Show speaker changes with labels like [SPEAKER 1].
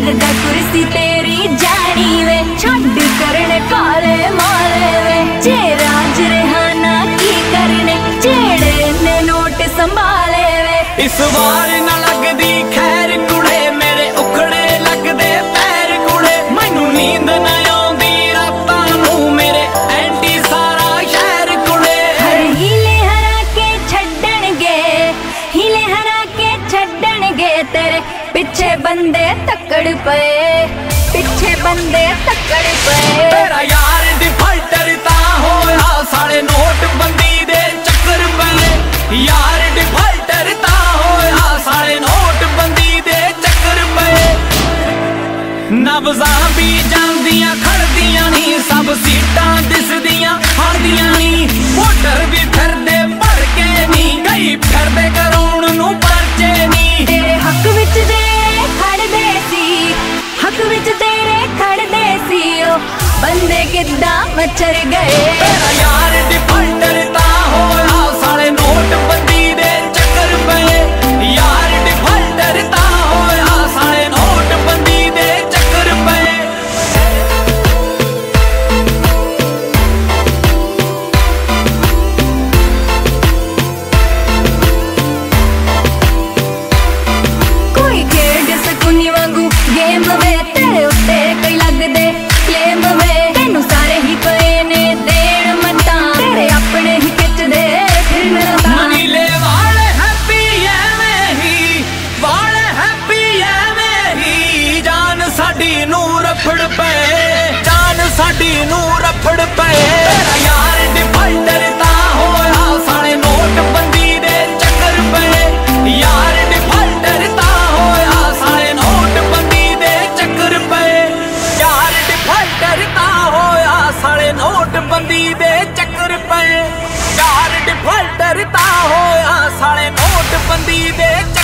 [SPEAKER 1] लगदा कुर्सी तेरी जानी वे छड्ड करने काले माले वे जे राज रिहाना की करने जेड़े ने नोट संभाले वे
[SPEAKER 2] इस बार ना लगदी खैर कुड़े मेरे उखड़े लगदे पैर कुड़े मैनू नींद ना आउंदी रातां नूं मेरे एंटी सारा शहर कुड़े
[SPEAKER 1] हर हीले हरा के छड्डणगे तेरे पिछे बंदे तकड़ पे पिछे बंदे तकड़ पे
[SPEAKER 2] तेरा यार डिफाल्टर ता होया साले नोट बंदी दे चक्कर पे यार डिफाल्टर ता होया साले नोट बंदी दे चक्कर पे नब्ज़ां भी जांदियां खड़दियां नी सब सीटां दिसदियां हड़दियां नी वोटर भी फिरदे भर के नी कई फिरदे कराउण नूं परचे नी
[SPEAKER 1] तेरे हक विच तेरे खड़दे सी ओ बंदे किद्दां मचर गए
[SPEAKER 2] तेरा यार डिफाल्टर ता होया साले नोट बंदी दे चक्कर पे यार डिफाल्टर ता होया साले नोट बंदी दे चक्कर पे
[SPEAKER 1] कोई खेड सकूनी वांगू गेम वे तेरे उत्ते कई लगदे क्लेम वे तेनू सारे ही पए ने देण मतां तेरे अपने ही खिचदे फिरन रतां
[SPEAKER 2] मनीले वाले हैप्पी एवें ही जान साडी नूं रफड़ पे जान साडी नूं रफड़ पे तेरा यार डिफाल्टर ता होया साले नोट बंदी दे चक्कर पे यार डिफाल्टर ता होया साले नोट बंदी दे चक्कर पे यार डिफाल्टर ता होया साले नोट बंदी दे चक्कर पे यार डिफाल्टर ता होया साले नोट बंदी दे